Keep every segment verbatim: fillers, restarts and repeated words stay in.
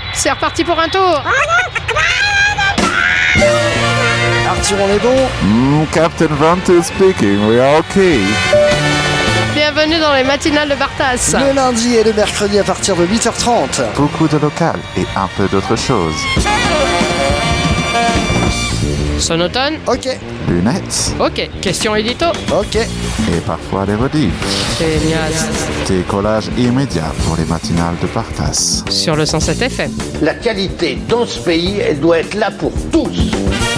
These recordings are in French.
C'est reparti pour un tour. Arthur, on est bon? Mm, Captain Vante speaking, we are okay. Bienvenue dans les matinales de Bartas. Le lundi et le mercredi à partir de huit heures trente. Beaucoup de local et un peu d'autre chose. Sonotone. Ok. Lunettes. Ok. Question édito. Ok. Et parfois des rediffs. Génial. Décollage immédiat pour les matinales de Bartas. Sur le cent sept F M. La qualité dans ce pays, elle doit être là pour tous.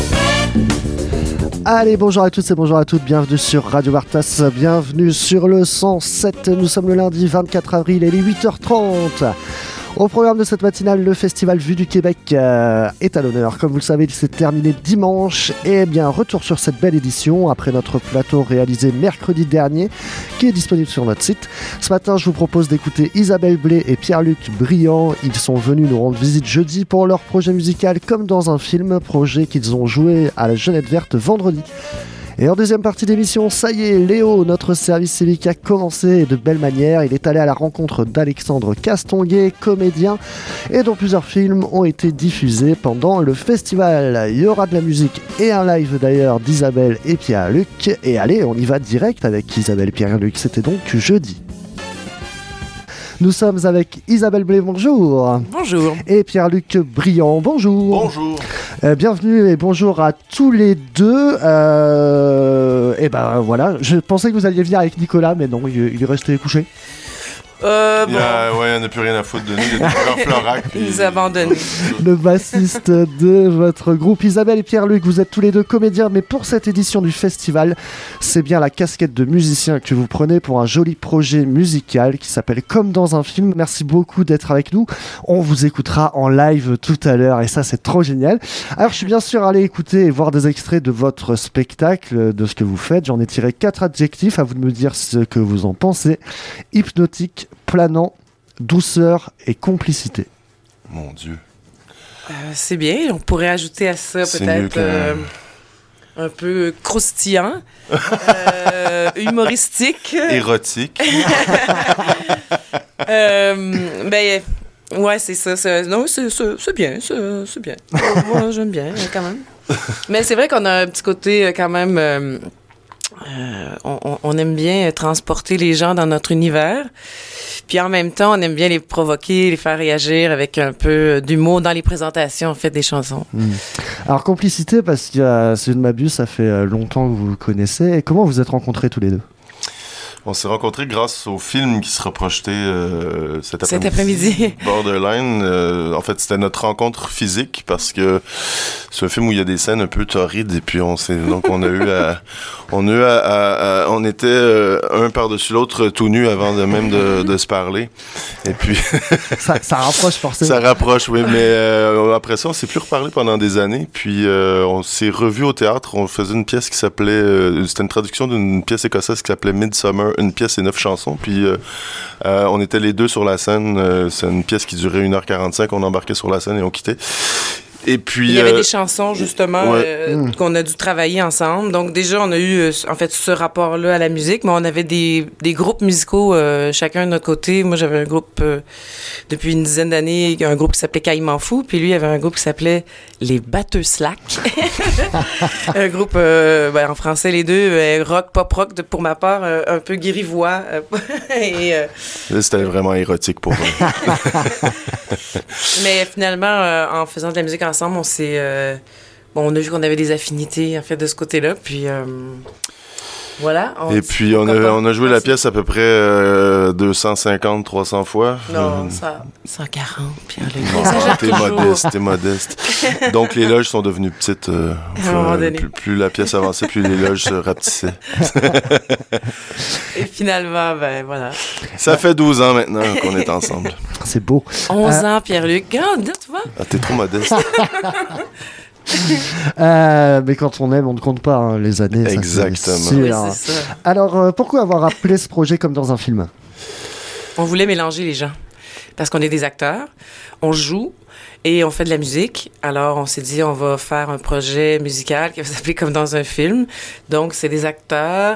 Allez, bonjour à tous et bonjour à toutes, bienvenue sur Radio Bartas, bienvenue sur le cent sept, nous sommes le lundi vingt-quatre avril et il est huit heures trente. Au programme de cette matinale, le festival Vue du Québec euh, est à l'honneur. Comme vous le savez, il s'est terminé dimanche. Et bien, retour sur cette belle édition après notre plateau réalisé mercredi dernier, qui est disponible sur notre site. Ce matin, je vous propose d'écouter Isabelle Blais et Pierre-Luc Briand. Ils sont venus nous rendre visite jeudi pour leur projet musical Comme dans un film, projet qu'ils ont joué à la Jeunette Verte vendredi. Et en deuxième partie d'émission, ça y est, Léo, notre service civique a commencé de belle manière. Il est allé à la rencontre d'Alexandre Castonguay, comédien, et dont plusieurs films ont été diffusés pendant le festival. Il y aura de la musique et un live d'ailleurs d'Isabelle et Pierre-Luc. Et allez, on y va direct avec Isabelle et Pierre-Luc. C'était donc jeudi. Nous sommes avec Isabelle Blais, bonjour. Bonjour. Et Pierre-Luc Briand, bonjour. Bonjour. Euh, bienvenue et bonjour à tous les deux. Euh, et ben voilà, je pensais que vous alliez venir avec Nicolas, mais non, il, il est resté couché. Euh, bon. Il y a, ouais, on n'a plus rien à foutre de nous. Il y a des Florac. Il nous a abandonnés. Le bassiste de votre groupe, Isabelle et Pierre-Luc, vous êtes tous les deux comédiens, mais pour cette édition du festival, c'est bien la casquette de musicien que vous prenez pour un joli projet musical qui s'appelle Comme dans un film. Merci beaucoup d'être avec nous. On vous écoutera en live tout à l'heure et ça, c'est trop génial. Alors, je suis bien sûr allé écouter et voir des extraits de votre spectacle, de ce que vous faites. J'en ai tiré quatre adjectifs, à vous de me dire ce que vous en pensez. Hypnotique, planant, douceur et complicité. Mon Dieu. Euh, c'est bien. On pourrait ajouter à ça C'est peut-être que... euh, un peu croustillant, euh, humoristique. Érotique. euh, ben, ouais, c'est ça. C'est, non, c'est, c'est, c'est bien. C'est, c'est bien. Moi, j'aime bien, quand même. Mais c'est vrai qu'on a un petit côté quand même... Euh, Euh, on, on aime bien transporter les gens dans notre univers, puis en même temps, on aime bien les provoquer, les faire réagir avec un peu d'humour dans les présentations, en fait, des chansons. Mmh. Alors, complicité, parce que euh, si je ne m'abuse, ça fait longtemps que vous vous connaissez. Et comment vous êtes rencontrés tous les deux? On s'est rencontrés grâce au film qui sera projeté euh, cet après-midi. Cet après-midi. Borderline. Euh, en fait, c'était notre rencontre physique parce que c'est un film où il y a des scènes un peu torrides et puis on s'est donc on a eu à on a eu à, à, à on était euh, un par-dessus l'autre tout nus avant de même de, de se parler. Et puis ça, ça rapproche forcément. Ça rapproche, oui. Mais euh, après ça, on s'est plus reparlé pendant des années. Puis euh, on s'est revus au théâtre. On faisait une pièce qui s'appelait euh, c'était une traduction d'une pièce écossaise qui s'appelait Midsummer. Une pièce et neuf chansons, puis euh, euh, on était les deux sur la scène. Euh, c'est une pièce qui durait une heure quarante-cinq. On embarquait sur la scène et on quittait. Et puis, il y avait euh, des chansons, justement, ouais. euh, mmh. qu'on a dû travailler ensemble. Donc, déjà, on a eu, euh, en fait, ce rapport-là à la musique, mais on avait des, des groupes musicaux, euh, chacun de notre côté. Moi, j'avais un groupe, euh, depuis une dizaine d'années, un groupe qui s'appelait Caïman Fou, puis lui, il avait un groupe qui s'appelait Les Batteux Slack. Un groupe, euh, ben, en français, les deux, euh, rock, pop-rock, de, pour ma part, euh, un peu guérivois. Euh, et, euh, Là, c'était vraiment érotique pour moi. Mais finalement, euh, en faisant de la musique ensemble, on s'est... Euh, bon, on a vu qu'on avait des affinités, en fait, de ce côté-là, puis... Euh, voilà. On, et puis, on a, on a joué la pièce à peu près euh, deux cent cinquante, trois cents fois. Non, ça, cent quarante, Pierre-Luc. Non, t'es modeste, t'es modeste. Donc, les loges sont devenues petites. Euh, à euh, plus, plus la pièce avançait, plus les loges se rapetissaient. Et finalement, ben voilà. Ça fait douze ans maintenant qu'on est ensemble. C'est beau. onze euh... ans, Pierre-Luc. Regarde, tu vois. Ah, t'es trop modeste. euh, mais quand on aime, on ne compte pas hein, les années. Exactement. Ça, c'est oui, c'est ça. Alors, euh, pourquoi avoir appelé ce projet Comme dans un film? On voulait mélanger les gens. Parce qu'on est des acteurs, on joue et on fait de la musique. Alors, on s'est dit, on va faire un projet musical qui va s'appeler Comme dans un film. Donc, c'est des acteurs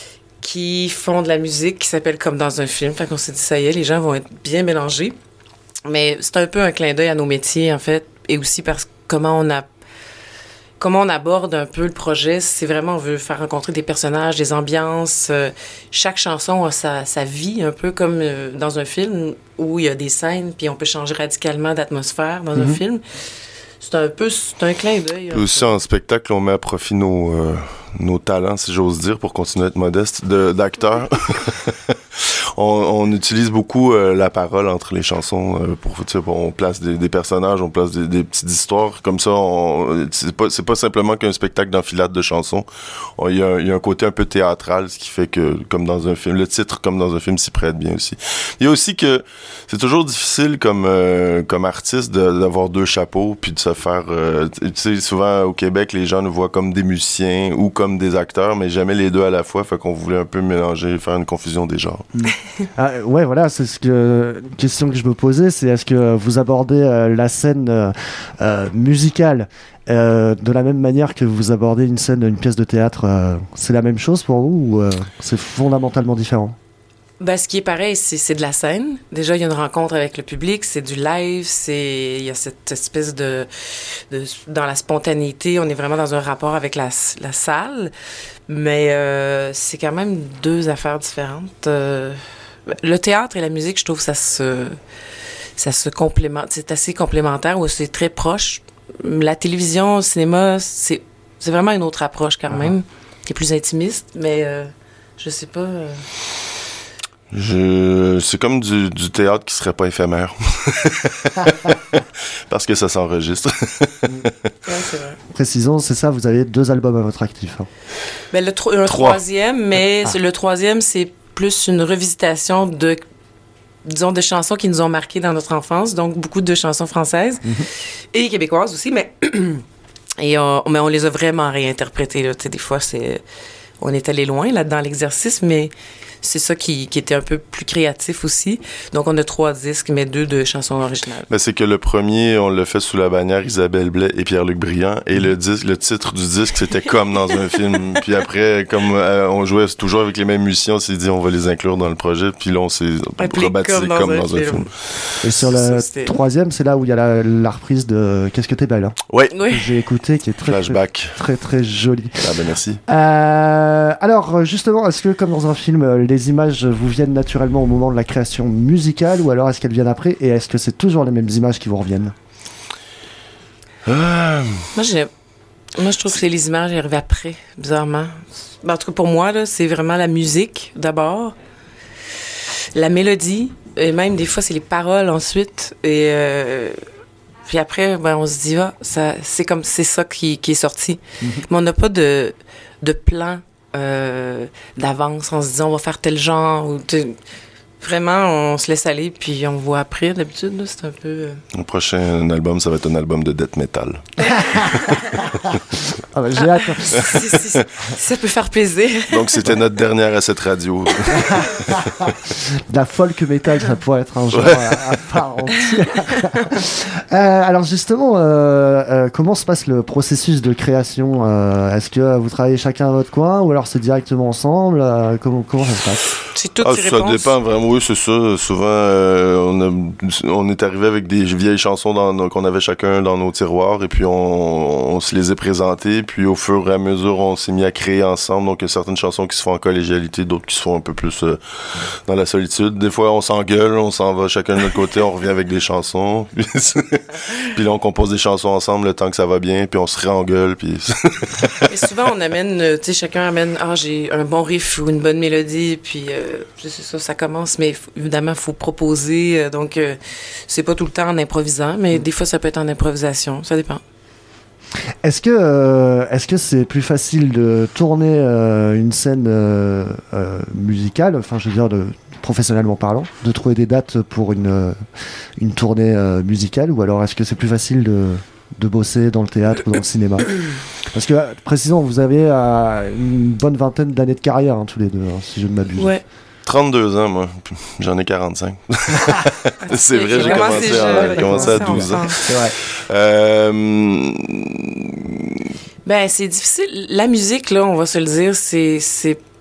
qui font de la musique qui s'appelle Comme dans un film. Fait qu'on s'est dit, ça y est, les gens vont être bien mélangés. Mais c'est un peu un clin d'œil à nos métiers, en fait, et aussi parce que comment on a comment on aborde un peu le projet. C'est vraiment, on veut faire rencontrer des personnages, des ambiances. Euh, chaque chanson a sa, sa vie, un peu comme euh, dans un film où il y a des scènes, puis on peut changer radicalement d'atmosphère dans mm-hmm. un film. C'est un peu, c'est un clin d'œil. Aussi, en spectacle, on met à profit nos, euh, nos talents, si j'ose dire, pour continuer à être modeste, de, d'acteurs. on, on utilise beaucoup euh, la parole entre les chansons. Euh, pour, tu sais, on place des, des personnages, on place des, des petites histoires. Comme ça, on, c'est pas, c'est pas simplement qu'un spectacle d'enfilade de chansons. Il y, y a un côté un peu théâtral, ce qui fait que, comme dans un film, le titre, comme dans un film, s'y prête bien aussi. Il y a aussi que c'est toujours difficile, comme, euh, comme artiste, de, d'avoir deux chapeaux, puis de se faire... Euh, tu sais, souvent, au Québec, les gens nous voient comme des musiciens ou comme des acteurs, mais jamais les deux à la fois. Fait qu'on voulait un peu mélanger, faire une confusion des genres. Ah, ouais, voilà, c'est ce que une question que je me posais, c'est est-ce que vous abordez euh, la scène euh, euh, musicale euh, de la même manière que vous abordez une scène, une pièce de théâtre, euh, c'est la même chose pour vous ou euh, c'est fondamentalement différent? Ben, ce qui est pareil, c'est, c'est de la scène. Déjà, il y a une rencontre avec le public, c'est du live, c'est, il y a cette espèce de, de, dans la spontanéité, on est vraiment dans un rapport avec la, la salle, mais euh, c'est quand même deux affaires différentes. Euh, le théâtre et la musique, je trouve, ça se, ça se complémente, c'est assez complémentaire ou c'est très proche. La télévision, le cinéma, c'est, c'est vraiment une autre approche quand même, qui est plus intimiste, mais euh, je sais pas... Euh... Je... C'est comme du, du théâtre qui serait pas éphémère. Parce que ça s'enregistre. Ouais, c'est vrai. Précisons, c'est ça, vous avez deux albums à votre actif. Hein. Ben, le tro- un Trois. troisième, mais ah. le troisième, c'est plus une revisitation de, disons, de chansons qui nous ont marquées dans notre enfance. Donc, beaucoup de chansons françaises mm-hmm. et québécoises aussi, mais, et on, mais on les a vraiment réinterprétées. Là. Tu sais, des fois, c'est, on est allé loin là, dans l'exercice, mais... C'est ça qui, qui était un peu plus créatif aussi. Donc, on a trois disques, mais deux de chansons originales. Ben, c'est que le premier, on l'a fait sous la bannière Isabelle Blais et Pierre-Luc Briand. Et le, disque, le titre du disque, c'était comme dans un film. Puis après, comme euh, on jouait toujours avec les mêmes musiciens, on s'est dit on va les inclure dans le projet. Puis là, on s'est rebaptisé comme dans, comme un, dans un film. Et sur le ça, troisième, c'est là où il y a la, la reprise de Qu'est-ce que t'es belle. Hein, oui. Que j'ai écouté, qui est très, Flashback. très, très, très jolie. Ah ben merci. Euh, alors, justement, est-ce que comme dans un film, les images vous viennent naturellement au moment de la création musicale ou alors est-ce qu'elles viennent après et est-ce que c'est toujours les mêmes images qui vous reviennent? euh... moi, j'ai... moi, je trouve que c'est les images qui arrivent après, bizarrement. En tout cas, pour moi, là, c'est vraiment la musique d'abord, la mélodie, et même des fois, c'est les paroles ensuite. Et euh... puis après, ben, on se dit, ah, ça, c'est comme c'est ça qui, qui est sorti. Mm-hmm. Mais on n'a pas de, de plan. Euh, d'avance en se disant on va faire tel genre ou t- vraiment on se laisse aller puis on voit après d'habitude là, c'est un peu euh... le prochain album ça va être un album de death metal. Ah ben, j'ai hâte. si, si, si, ça peut faire plaisir. Donc c'était notre dernière à cette radio. La folk metal ça pourrait être un genre ouais. à, à part entière. euh, alors justement euh, euh, comment se passe le processus de création euh, est-ce que vous travaillez chacun à votre coin ou alors c'est directement ensemble euh, comment, comment ça se passe? C'est toutes ah, ces ça réponses. dépend vraiment, oui, c'est ça. Souvent, euh, on, a, on est arrivé avec des vieilles chansons dans nos, qu'on avait chacun dans nos tiroirs et puis on, on se les a présentées. Puis au fur et à mesure, on s'est mis à créer ensemble. Donc, il y a certaines chansons qui se font en collégialité, d'autres qui se font un peu plus euh, dans la solitude. Des fois, on s'engueule, on s'en va chacun de notre côté, on revient avec des chansons. Puis, puis là, on compose des chansons ensemble le temps que ça va bien, puis on se réengueule. Puis... Et souvent, on amène, tu sais, chacun amène, ah, j'ai un bon riff ou une bonne mélodie, puis... Euh, c'est ça, ça commence, mais f- évidemment, il faut proposer. Euh, donc, euh, c'est pas tout le temps en improvisant, mais des fois, ça peut être en improvisation. Ça dépend. Est-ce que, euh, est-ce que c'est plus facile de tourner euh, une scène euh, euh, musicale, enfin, je veux dire, de, professionnellement parlant, de trouver des dates pour une, euh, une tournée euh, musicale, ou alors est-ce que c'est plus facile de, de bosser dans le théâtre ou dans le cinéma? Parce que, précisons, vous avez euh, une bonne vingtaine d'années de carrière, hein, tous les deux, hein, si je ne m'abuse. Ouais. trente-deux ans, moi. J'en ai quarante-cinq. C'est vrai, j'ai, j'ai commencé, commencé, à, jeune, j'ai commencé à douze ans. C'est vrai. Euh... Ben, c'est difficile. La musique, là, on va se le dire, c'est, c'est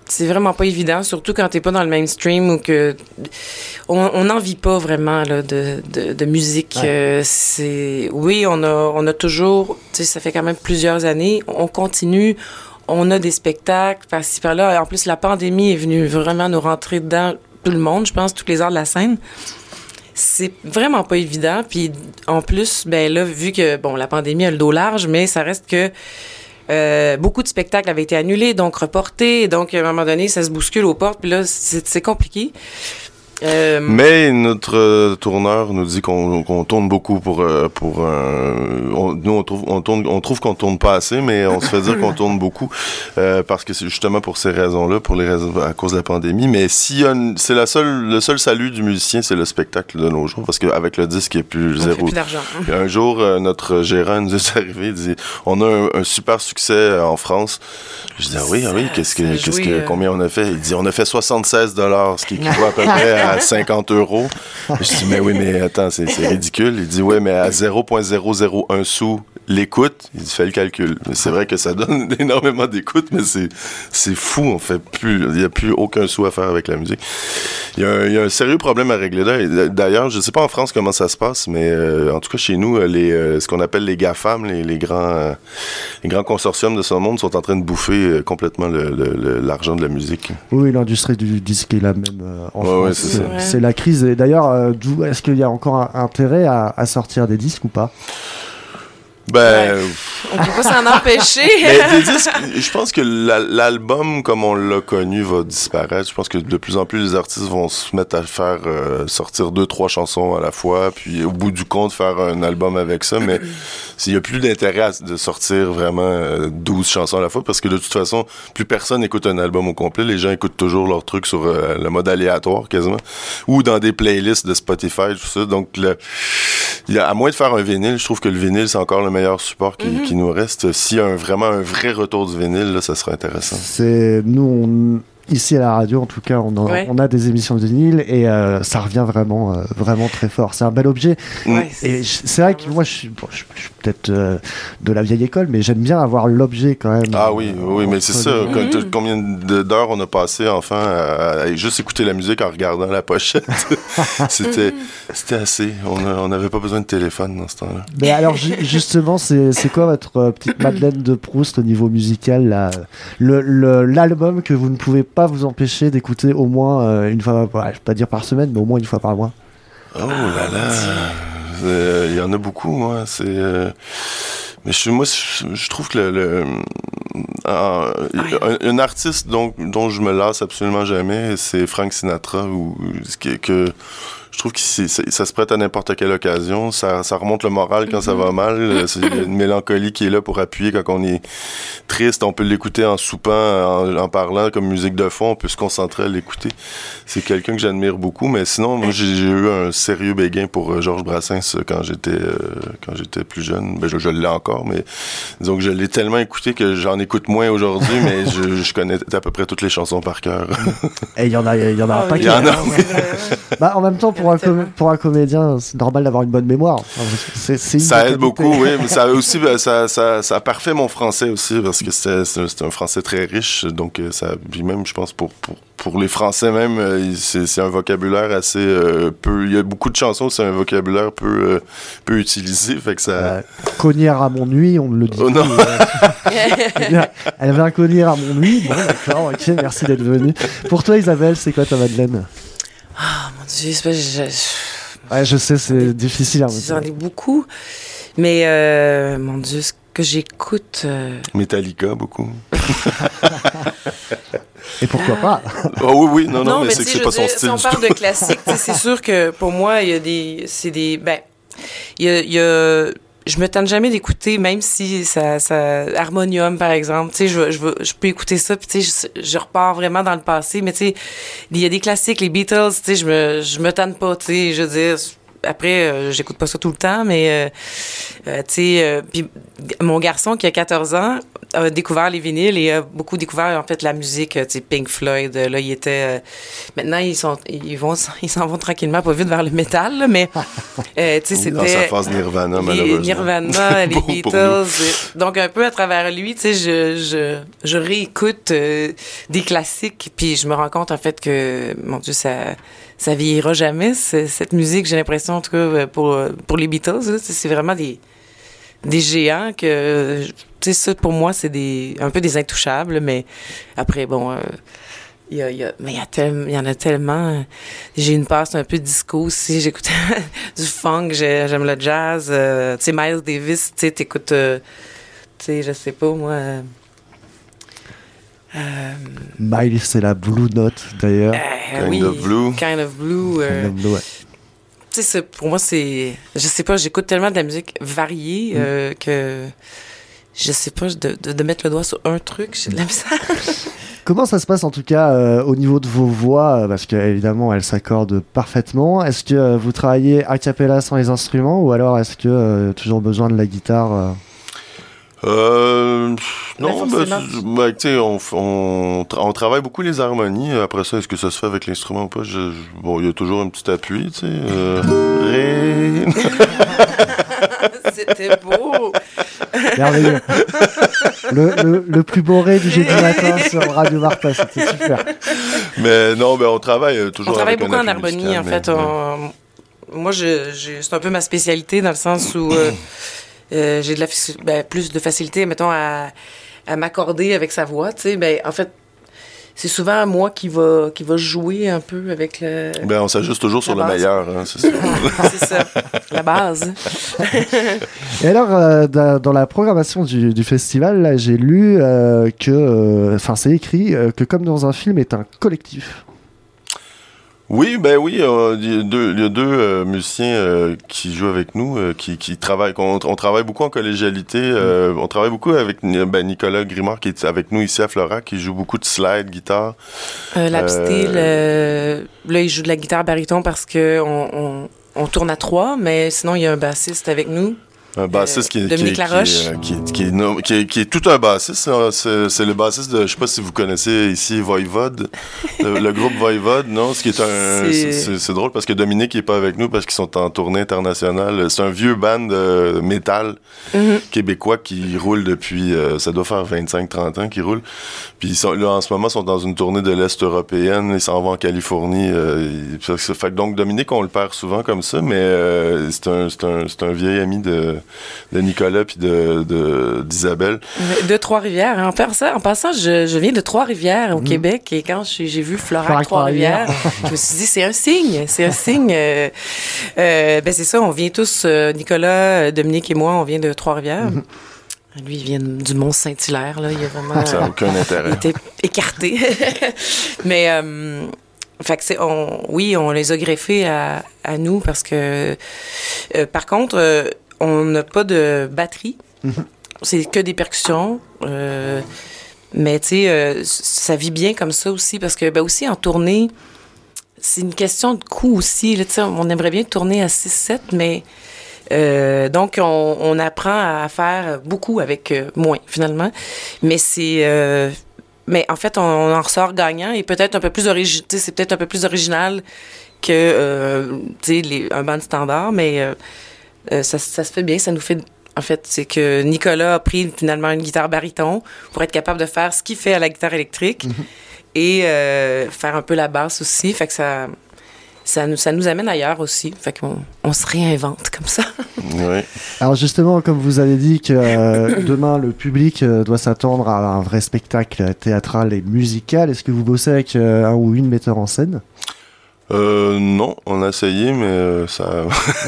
c'est vraiment pas évident, surtout quand t'es pas dans le mainstream ou que on n'en vit pas vraiment là, de, de, de musique. Ouais. Euh, c'est oui, on a on a toujours, tu sais, ça fait quand même plusieurs années, on continue, on a des spectacles par-ci par-là. En plus, la pandémie est venue vraiment nous rentrer dedans, tout le monde, je pense, tous les arts de la scène. C'est vraiment pas évident. Puis en plus, ben là, vu que bon, la pandémie a le dos large, mais ça reste que Euh, beaucoup de spectacles avaient été annulés, donc reportés. Donc, à un moment donné, ça se bouscule aux portes. Puis là, c'est, c'est compliqué. Euh... Mais notre euh, tourneur nous dit qu'on, qu'on tourne beaucoup pour euh, pour euh, on, nous on trouve on tourne on trouve qu'on tourne pas assez, mais on se fait dire qu'on tourne beaucoup euh, parce que c'est justement pour ces raisons-là, pour les raisons à cause de la pandémie. Mais si c'est la seule le seul salut du musicien, c'est le spectacle de nos jours, parce qu'avec le disque il n'y a plus on zéro. Fait plus d'argent. Un jour, euh, notre gérant nous est arrivé, il dit on a un, un super succès euh, en France. Je dis ah oui ah oui qu'est-ce que qu'est-ce que combien on a fait? Il dit on a fait soixante-seize dollars, ce qui équivaut à peu près à à cinquante euros. Je dis, mais oui, mais attends, c'est, c'est ridicule. Il dit, ouais, mais à zéro virgule zéro zéro un sou l'écoute, il dit, fais le calcul. Mais c'est vrai que ça donne énormément d'écoute, mais c'est, c'est fou. On fait plus, il n'y a plus aucun sou à faire avec la musique. Il y a un, il y a un sérieux problème à régler là. D'ailleurs, je ne sais pas en France comment ça se passe, mais euh, en tout cas, chez nous, les, euh, ce qu'on appelle les GAFAM, les, les, grands, euh, les grands consortiums de ce monde sont en train de bouffer euh, complètement le, le, le, l'argent de la musique. Oui, l'industrie du disque est la même euh, en ouais, France. Ouais, c'est, c'est, ouais. c'est la crise. Et d'ailleurs, euh, d'où, est-ce qu'il y a encore un, intérêt à, à sortir des disques ou pas? Ben, ouais. On peut pas s'en empêcher. Mais des disques, je pense que la, l'album, comme on l'a connu, va disparaître. Je pense que de plus en plus, les artistes vont se mettre à faire euh, sortir deux, trois chansons à la fois, puis au bout du compte, faire un album avec ça. Mais s'il y a plus d'intérêt à, de sortir vraiment euh, douze chansons à la fois, parce que de toute façon, plus personne écoute un album au complet. Les gens écoutent toujours leurs trucs sur euh, le mode aléatoire, quasiment, ou dans des playlists de Spotify, tout ça. Donc, le, il y a, à moins de faire un vinyle, je trouve que le vinyle, c'est encore le meilleur support qui, mm-hmm. qui nous reste. S'il y a un, vraiment un vrai retour du vinyle, là, ça serait intéressant. C'est, nous, on, ici à la radio, en tout cas, on a, ouais. on a des émissions de vinyle et euh, ça revient vraiment, euh, vraiment très fort. C'est un bel objet. Ouais, et c'est, c'est vrai que moi, je suis, bon, je, je suis peut-être euh, de la vieille école, mais j'aime bien avoir l'objet quand même. Ah oui, euh, oui, mais c'est ça. Mm-hmm. Combien d'heures on a passé, enfant, à, à juste écouter la musique en regardant la pochette. c'était, c'était assez. On n'avait pas besoin de téléphone dans ce temps-là. Mais alors, ju- justement, c'est, c'est quoi votre euh, petite Madeleine de Proust au niveau musical là, le, le, l'album que vous ne pouvez pas vous empêcher d'écouter au moins euh, une fois, ouais, je vais pas dire par semaine, mais au moins une fois par mois? Oh là là, il euh, y en a beaucoup, moi. C'est, euh, mais je, moi, je, je trouve que le, le euh, un, un artiste dont, dont je me lasse absolument jamais, c'est Frank Sinatra, ou que, que je trouve que c'est, c'est, ça se prête à n'importe quelle occasion. Ça, ça remonte le moral quand mm-hmm. ça va mal. C'est une mélancolie qui est là pour appuyer quand on est triste. On peut l'écouter en soupant, en, en parlant comme musique de fond. On peut se concentrer à l'écouter. C'est quelqu'un que j'admire beaucoup. Mais sinon, moi, j'ai, j'ai eu un sérieux béguin pour euh, Georges Brassens quand j'étais, euh, quand j'étais plus jeune. Ben, je, je l'ai encore, mais disons que je l'ai tellement écouté que j'en écoute moins aujourd'hui, mais je, je connais à peu près toutes les chansons par cœur. Et il y en a, il y en a un paquet. Il y en a, oui. Bah, en même temps, pour un, com- pour un comédien, c'est normal d'avoir une bonne mémoire. C'est, c'est ça aide beaucoup, oui, mais ça aussi, ça, ça, ça a parfait mon français aussi, parce que c'est, c'est un français très riche, donc ça, puis même, je pense, pour, pour, pour les Français même, c'est, c'est un vocabulaire assez euh, peu, il y a beaucoup de chansons, c'est un vocabulaire peu, euh, peu utilisé, fait que ça... Euh, Cognière à mon nuit, on le dit. Oh non! Elle avait un cognière à mon nuit, bon d'accord, ok, merci d'être venue. Pour toi, Isabelle, c'est quoi ta Madeleine? Ah, mon Dieu, c'est pas... Je... Ouais, je sais, c'est difficile. J'en ai beaucoup, mais euh, mon Dieu, ce que j'écoute... Euh... Metallica, beaucoup. Et pourquoi pas? Oh oui, oui, non, non, non mais, mais c'est que c'est pas son dire, style. Si on parle de classique, c'est sûr que pour moi, il y a des... C'est des... Ben, il y a... Il y a je me tente jamais d'écouter, même si ça, ça Harmonium, par exemple, tu sais, je, je, je peux écouter ça, puis tu sais, je, je repars vraiment dans le passé, mais tu sais, il y a des classiques, les Beatles, tu sais, je me, je me tente pas, tu sais, je veux dire, après, euh, j'écoute pas ça tout le temps, mais, euh, euh, tu sais, euh, puis mon garçon qui a quatorze ans, a découvert les vinyles et a beaucoup découvert, en fait, la musique, tu sais, Pink Floyd. Là, il était... Euh, maintenant, ils sont, ils vont, ils s'en vont tranquillement, pas vite vers le métal, là, mais, euh, tu sais, c'était... Dans sa phase Nirvana, les, malheureusement. Nirvana, les Beatles. Donc, un peu à travers lui, tu sais, je, je, je réécoute euh, des classiques, puis je me rends compte, en fait, que, mon Dieu, ça... ça vieillira jamais, cette musique, j'ai l'impression, en tout cas, pour, pour les Beatles, là, c'est vraiment des, des géants que, tu sais, ça, pour moi, c'est des, un peu des intouchables, mais après, bon, il euh, y, a, y, a, mais y, a tel, y en a tellement. J'ai une passe un peu disco aussi, j'écoute du funk, j'aime le jazz, euh, tu sais, Miles Davis, tu sais, t'écoutes, euh, tu sais, je sais pas, moi... Euh, Euh... Miles, c'est la Blue Note d'ailleurs. Euh, kind oui, of Blue. Kind of Blue. Euh, kind of blue ouais. Tu sais, pour moi, c'est. Je sais pas, j'écoute tellement de la musique variée mm. euh, que. Je sais pas, de, de, de mettre le doigt sur un truc, j'ai de la misère. Comment ça se passe en tout cas euh, au niveau de vos voix, parce qu'évidemment elles s'accordent parfaitement. Est-ce que euh, vous travaillez a cappella sans les instruments ou alors est-ce que euh, toujours besoin de la guitare euh... Euh, non, ben, ben, tu sais, on, on, on travaille beaucoup les harmonies. Après ça, est-ce que ça se fait avec l'instrument ou pas? Je, je, bon, il y a toujours un petit appui, tu sais. Euh, ré. C'était beau. Merveilleux. Le, le, le plus beau ré du jeudi matin sur Radio Vartas, c'était super. Mais non, ben, on travaille toujours. On travaille avec beaucoup un en harmonie, musical, en mais, fait. On, ouais. Moi, je, je, c'est un peu ma spécialité dans le sens où. Euh, Euh, j'ai de la ben, plus de facilité, mettons, à, à m'accorder avec sa voix, tu sais. Ben, en fait, c'est souvent moi qui va, qui va jouer un peu avec le... Ben, on s'ajuste toujours sur base. Le meilleur, hein, c'est ça. C'est ça, la base. Et alors, euh, dans la programmation du, du festival, là, j'ai lu euh, que... Enfin, euh, c'est écrit euh, que comme dans un film est un collectif. Oui, ben oui, euh, il y a deux, il y a deux euh, musiciens euh, qui jouent avec nous, euh, qui, qui travaillent, on, on travaille beaucoup en collégialité, euh, on travaille beaucoup avec ben, Nicolas Grimard qui est avec nous ici à Florac, qui joue beaucoup de slide, guitare. Euh, Lapsteel, euh, là, il joue de la guitare baryton parce que on, on, on tourne à trois, mais sinon, il y a un bassiste avec nous. Un bassiste qui, euh, qui, qui, qui, qui, qui, est, qui, est, qui est tout un bassiste. C'est, c'est le bassiste de, je sais pas si vous connaissez ici, Voivode, le, le groupe Voivode, non? Ce qui est un, c'est... C'est, c'est drôle parce que Dominique n'est pas avec nous parce qu'ils sont en tournée internationale. C'est un vieux band de métal mm-hmm. québécois qui roule depuis, euh, ça doit faire vingt-cinq trente ans qu'ils roulent. Puis ils sont, là, en ce moment, ils sont dans une tournée de l'Est européenne. Ils s'en vont en Californie. Euh, ils, fait, donc, Dominique, on le perd souvent comme ça, mais euh, c'est, un, c'est, un, c'est un vieil ami de de Nicolas puis de, de, d'Isabelle. De Trois-Rivières. En passant, en passant je, je viens de Trois-Rivières au mmh. Québec et quand j'ai, j'ai vu Florac Trois-Rivières, je me suis dit, c'est un signe, c'est un signe. Euh, euh, ben c'est ça, on vient tous, euh, Nicolas, Dominique et moi, on vient de Trois-Rivières. Mmh. Lui, il vient du Mont-Saint-Hilaire, là, il est vraiment... Ça n'a aucun intérêt. Il était écarté. Mais... Euh, Fait que c'est, on, oui, on les a greffés à, à nous parce que... Euh, par contre... Euh, on n'a pas de batterie. Mm-hmm. C'est que des percussions. Euh, mais, tu sais, euh, ça vit bien comme ça aussi parce que, ben aussi, en tournée, c'est une question de coût aussi. Là, on aimerait bien tourner à six sept, mais... Euh, donc, on, on apprend à faire beaucoup avec euh, moins, finalement. Mais c'est... Euh, mais en fait, on, on en ressort gagnant et peut-être un peu plus original. C'est peut-être un peu plus original que, euh, tu sais, les, un band standard, mais... Euh, Euh, ça, ça se fait bien, ça nous fait... En fait, c'est que Nicolas a pris finalement une guitare baryton pour être capable de faire ce qu'il fait à la guitare électrique mm-hmm. et euh, faire un peu la basse aussi. Fait que ça, ça, nous, ça nous amène ailleurs aussi. Fait qu'on on se réinvente comme ça. Oui. Alors justement, comme vous avez dit que euh, demain, le public euh, doit s'attendre à un vrai spectacle théâtral et musical, est-ce que vous bossez avec euh, un ou une metteur en scène ? Euh, non, on a essayé, mais euh, ça...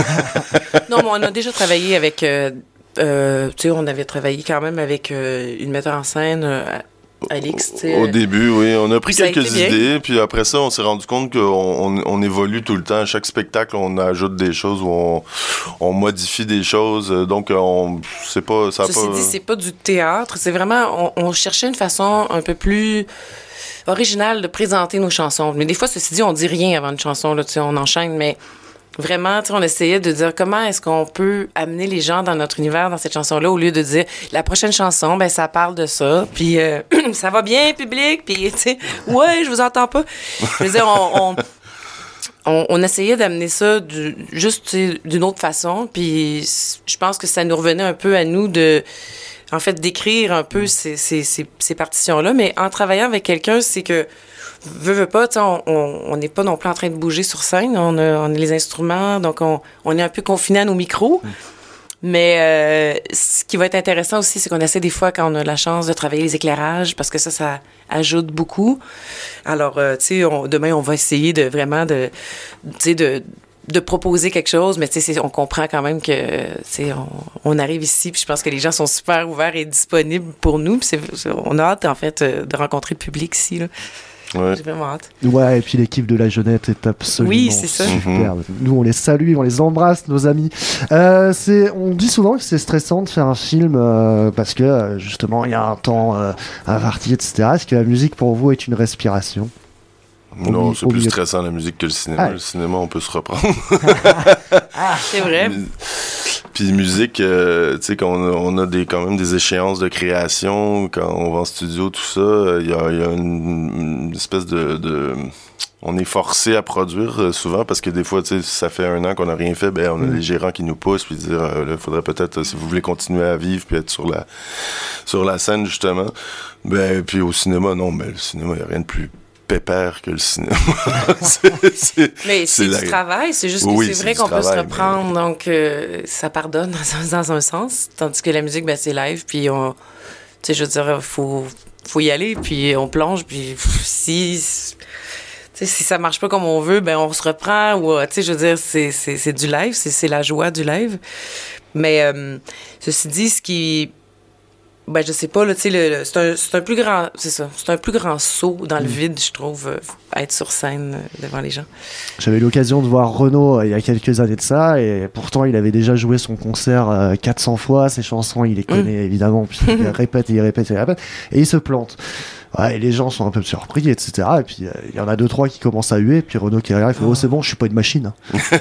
Non, mais on a déjà travaillé avec... Euh, euh, tu sais, on avait travaillé quand même avec euh, une metteur en scène, euh, Alix, tu sais. Au début, oui. On a pris ça quelques a idées, puis après ça, on s'est rendu compte qu'on on, on évolue tout le temps. À chaque spectacle, on ajoute des choses ou on, on modifie des choses. Donc, on... C'est pas... Ça Ceci pas... dit, c'est pas du théâtre. C'est vraiment... On, on cherchait une façon un peu plus... original de présenter nos chansons. Mais des fois, ceci dit, on dit rien avant une chanson, là, tu sais, on enchaîne, mais vraiment, tu sais, on essayait de dire comment est-ce qu'on peut amener les gens dans notre univers, dans cette chanson-là, au lieu de dire la prochaine chanson, ben ça parle de ça, puis euh, ça va bien, public, puis tu sais, ouais, je vous entends pas. Je veux dire, on, on, on, on essayait d'amener ça du, juste tu sais, d'une autre façon, puis je pense que ça nous revenait un peu à nous de, en fait, d'écrire un peu ces, ces, ces, ces partitions-là, mais en travaillant avec quelqu'un, c'est que veux, veux pas, tu sais, on n'est pas non plus en train de bouger sur scène. On a, on a les instruments, donc on, on est un peu confiné à nos micros. Mm. Mais euh, ce qui va être intéressant aussi, c'est qu'on essaie des fois, quand on a la chance de travailler les éclairages, parce que ça, ça ajoute beaucoup. Alors, euh, tu sais, on, demain, on va essayer de vraiment de, tu sais, de, de proposer quelque chose, mais tu sais, on comprend quand même que, tu sais, on, on arrive ici, puis je pense que les gens sont super ouverts et disponibles pour nous. Puis c'est, on a hâte, en fait, de rencontrer le public ici, là. Ouais. J'ai vraiment hâte. Ouais, et puis l'équipe de La Jeunette est absolument oui, c'est ça. superbe. Mm-hmm. Nous, on les salue, on les embrasse, nos amis. Euh, c'est, on dit souvent que c'est stressant de faire un film euh, parce que, justement, il y a un temps euh, imparti, et cetera. Est-ce que la musique, pour vous, est une respiration? Non, au, c'est au plus milieu. stressant la musique que le cinéma. Ah. Le cinéma, on peut se reprendre. Ah, c'est vrai. Puis musique, euh, tu sais, quand on a, on a des, quand même des échéances de création, quand on va en studio, tout ça, il y a, y a une, une espèce de, de... On est forcé à produire euh, souvent parce que des fois, tu sais, ça fait un an qu'on n'a rien fait, ben on a mm. les gérants qui nous poussent puis dire, euh, là, faudrait peut-être, euh, si vous voulez continuer à vivre puis être sur la, sur la scène, justement. Ben, puis au cinéma, non, mais le cinéma, il n'y a rien de plus pépère que le cinéma. c'est, c'est, mais c'est, c'est du la... travail, c'est juste que oui, c'est, c'est vrai qu'on travail, peut se reprendre, mais... donc euh, ça pardonne dans, dans un sens, tandis que la musique, ben, c'est live, puis on, tu sais, je veux dire, faut, faut y aller, puis on plonge, puis si, tu sais, si ça marche pas comme on veut, ben on se reprend, ou, tu sais, je veux dire, c'est, c'est, c'est du live, c'est, c'est la joie du live, mais euh, ceci dit, ce qui... Ben, je sais pas, là, tu sais, le, le, c'est, un, c'est un plus grand, c'est ça, c'est un plus grand saut dans le vide, je trouve, euh, être sur scène euh, devant les gens. J'avais eu l'occasion de voir Renaud euh, il y a quelques années de ça, et pourtant il avait déjà joué son concert euh, quatre cents fois, ses chansons, il les connaît mmh. évidemment, puis il répète et il répète et il répète, et il se plante. Ouais, et les gens sont un peu surpris, et cetera. Et puis, il euh, y en a deux, trois qui commencent à huer, puis Renaud qui arrive, il fait « Oh, c'est bon, je suis pas une machine. »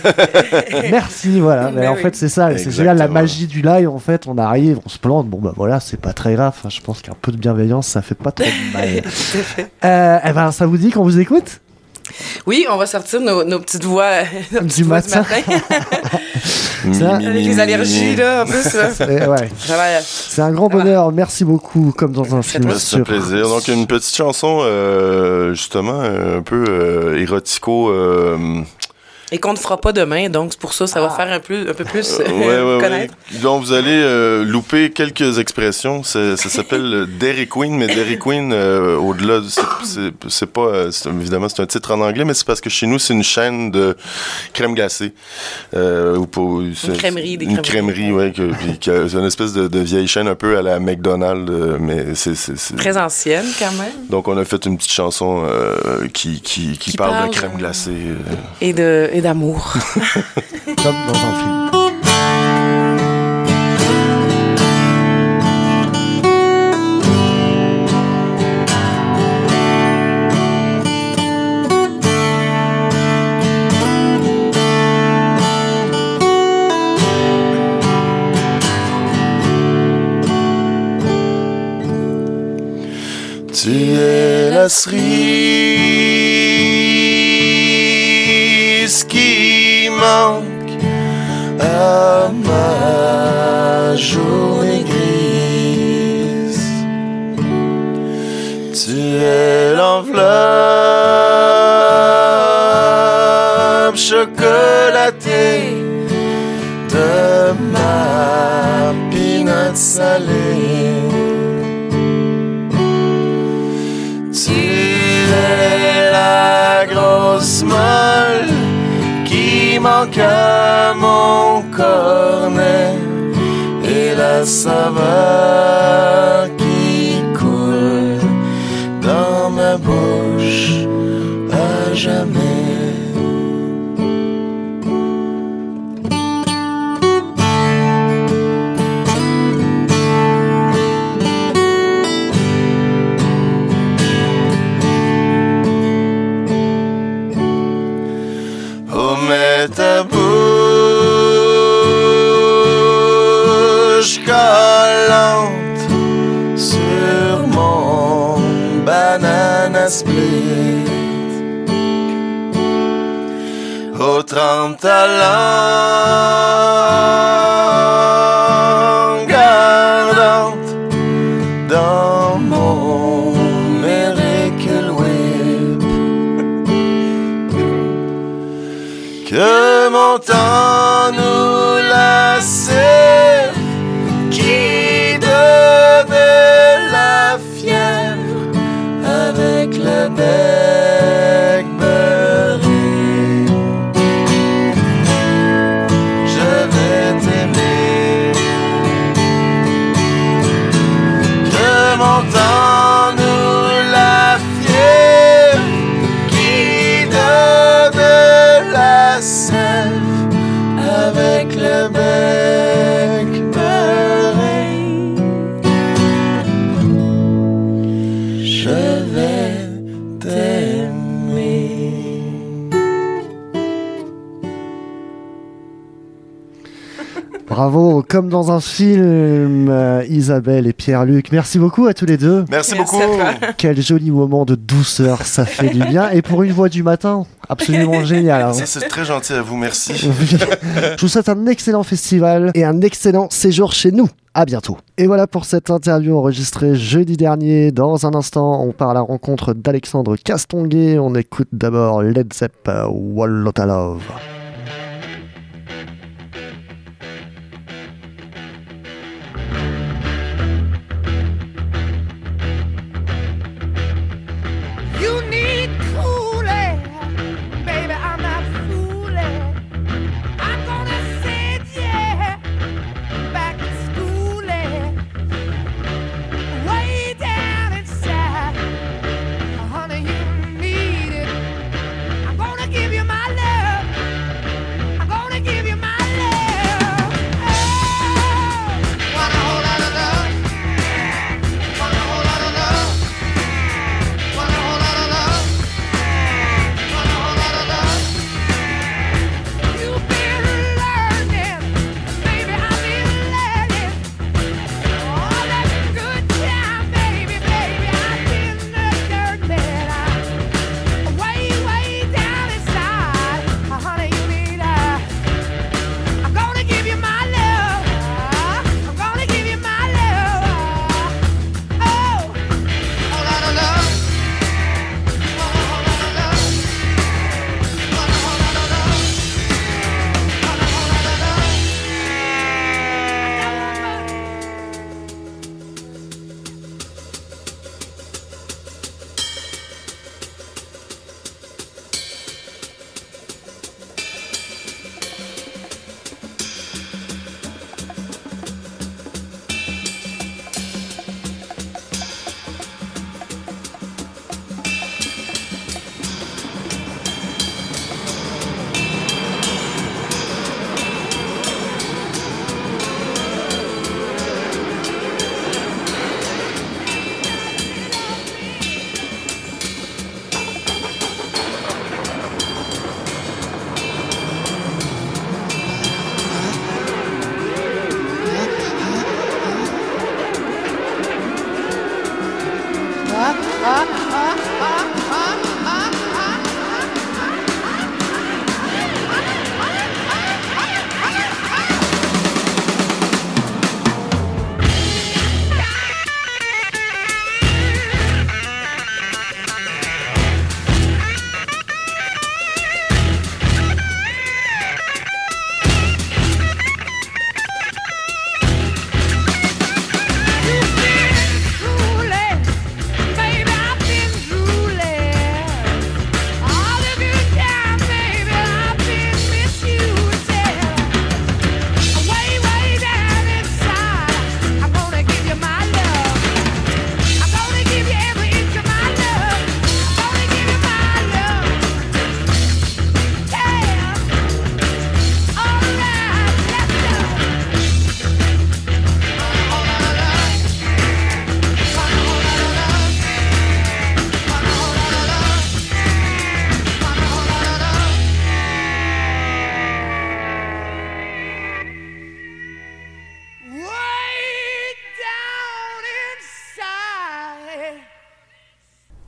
Merci, voilà. Mais en oui. fait, c'est ça. Exactement. C'est génial, la magie du live, en fait, on arrive, on se plante, bon, bah voilà, c'est pas très grave. Enfin, je pense qu'un peu de bienveillance, ça fait pas trop de mal. euh, eh ben, ça vous dit qu'on vous écoute? Oui, on va sortir nos, nos petites voix, nos petites du, voix matin. du matin. Ça, avec les allergies, là, en plus. C'est, ouais. C'est un grand bonheur. Merci beaucoup, comme dans un film. C'est un plaisir. Donc, une petite chanson, euh, justement, un peu euh, érotico... Euh, et qu'on ne fera pas demain, donc c'est pour ça, ça ah. va faire un peu, un peu plus euh, ouais, ouais, connaître. Ouais. Donc, vous allez euh, louper quelques expressions. C'est, ça s'appelle Dairy Queen, mais Dairy Queen, euh, au-delà, de, c'est, c'est, c'est pas... C'est, évidemment, c'est un titre en anglais, mais c'est parce que chez nous, c'est une chaîne de crème glacée. Euh, ou pour, une crèmerie, des Une crèmerie, oui. C'est une espèce de, de vieille chaîne un peu à la McDonald's, mais c'est, c'est, c'est... Très ancienne, quand même. Donc, on a fait une petite chanson euh, qui, qui, qui, qui parle, parle de crème glacée. Euh... Et de... Et d'amour. Comme dans un film. Tu es la cerise qui manque à ma journée grise. Tu es l'enveloppe chocolatée de ma peanut salée. Tu es la grosse molle qui manque à mon cornet et la saveur qui coule dans ma bouche à jamais. Ta bouche trempe ta langue ardente dans mon Miracle Whip. Que mon temps nous la sève qui devait la fièvre avec le bec beurré. Je vais t'aimer. Que mon temps nous la fièvre qui devait la sève avec le bec beurré. Je vais t'aimer. Bravo, comme dans un film, euh, Isabelle et Pierre-Luc. Merci beaucoup à tous les deux. Merci, Merci beaucoup. à toi. Quel joli moment de douceur, ça fait du bien. Et pour une voix du matin, absolument génial. hein. Ça, c'est très gentil à vous, merci. Je vous souhaite un excellent festival et un excellent séjour chez nous. À bientôt. Et voilà pour cette interview enregistrée jeudi dernier. Dans un instant, on part à la rencontre d'Alexandre Castonguay. On écoute d'abord Led Zepp, euh, Whole Lotta Love. You need cooling, baby. I'm not fooling. I'm gonna send you back to schooling, way down inside. Honey, you need it. I'm gonna give you my love.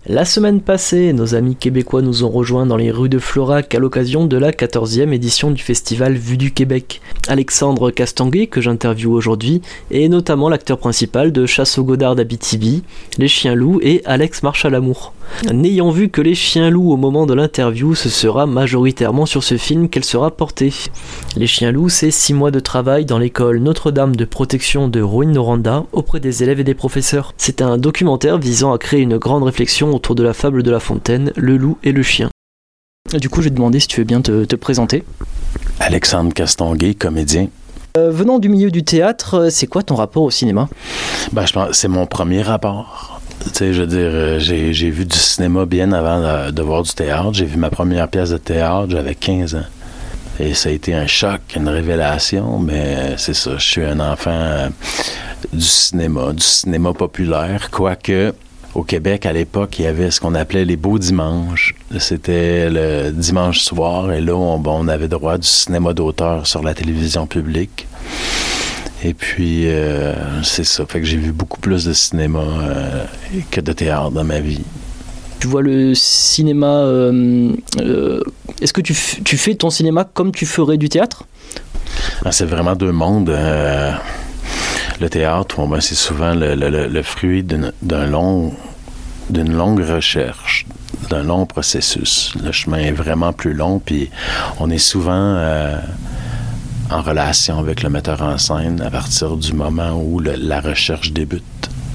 La semaine passée, nos amis québécois nous ont rejoints dans les rues de Florac à l'occasion de la quatorzième édition du festival Vue du Québec. Alexandre Castonguay, que j'interviewe aujourd'hui, est notamment l'acteur principal de Chasse au Godard d'Abitibi, Les Chiens Loups et Alex marche à l'amour. N'ayant vu que Les Chiens Loups au moment de l'interview, ce sera majoritairement sur ce film qu'elle sera portée. Les Chiens Loups, c'est six mois de travail dans l'école Notre-Dame de protection de Rouyn-Noranda auprès des élèves et des professeurs. C'est un documentaire visant à créer une grande réflexion autour de la fable de La Fontaine, le loup et le chien. Du coup, je vais te demander si tu veux bien te, te présenter. Alexandre Castonguay, comédien. Euh, venant du milieu du théâtre, c'est quoi ton rapport au cinéma? Ben, je pense que c'est mon premier rapport. Tu sais, je veux dire, j'ai, j'ai vu du cinéma bien avant de, de voir du théâtre. J'ai vu ma première pièce de théâtre, j'avais quinze ans. Et ça a été un choc, une révélation, mais c'est ça, je suis un enfant du cinéma, du cinéma populaire, quoique... Au Québec, à l'époque, il y avait ce qu'on appelait les beaux dimanches. C'était le dimanche soir, et là, on, bon, on avait droit du cinéma d'auteur sur la télévision publique. Et puis, euh, c'est ça. Fait que j'ai vu beaucoup plus de cinéma euh, que de théâtre dans ma vie. Tu vois le cinéma... Euh, euh, est-ce que tu, f- tu fais ton cinéma comme tu ferais du théâtre? Ah, c'est vraiment deux mondes. Euh, le théâtre, bon, ben, c'est souvent le, le, le fruit d'une, d'un long, d'une longue recherche, d'un long processus. Le chemin est vraiment plus long, puis on est souvent euh, en relation avec le metteur en scène à partir du moment où le, la recherche débute.